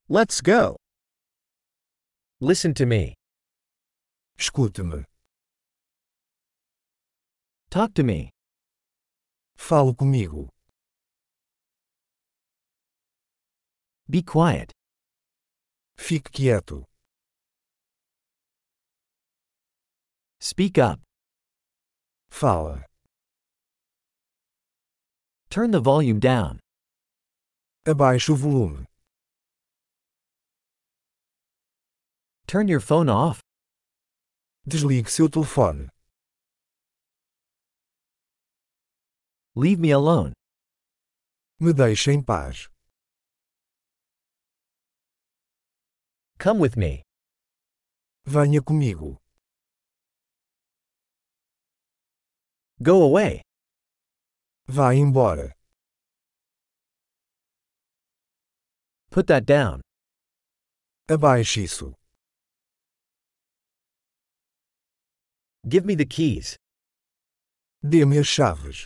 Let's go. Listen to me. Escute-me. Talk to me. Fale comigo. Be quiet. Fique quieto. Speak up. Fala. Turn the volume down. Abaixe o volume. Turn your phone off. Desligue seu telefone. Leave me alone. Me deixe em paz. Come with me. Venha comigo. Go away. Vá embora. Put that down. Abaixe isso. Give me the keys. Dê-me as chaves.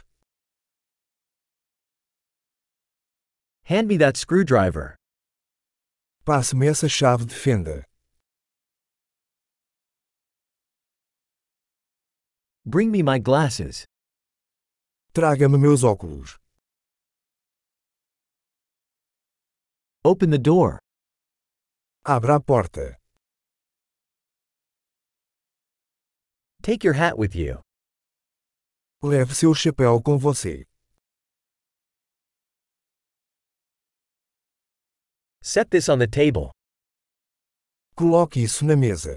Hand me that screwdriver. Passe-me essa chave de fenda. Bring me my glasses. Traga-me meus óculos. Open the door. Abra a porta. Take your hat with you. Leve seu chapéu com você. Set this on the table. Coloque isso na mesa.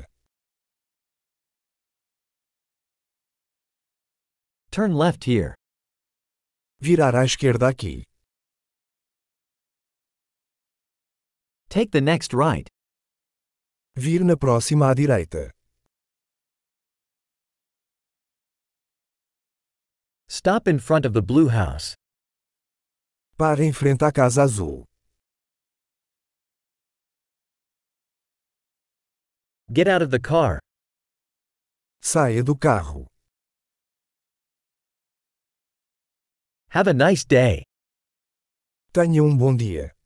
Turn left here. Virar à esquerda aqui. Take the next right. Vire na próxima à direita. Stop in front of the blue house. Pare em frente à casa azul. Get out of the car. Saia do carro. Have a nice day. Tenha bom dia.